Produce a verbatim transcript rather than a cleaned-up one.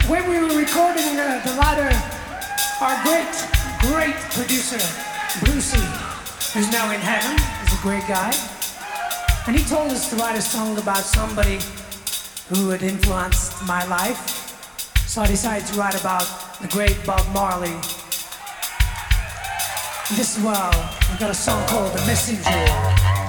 when we were recording uh, the latter, our great, great producer, Brucey, who's now in heaven, is a great guy. And he told us to write a song about somebody who had influenced my life. So I decided to write about the great Bob Marley. And this is, well, we've got a song called The Messenger.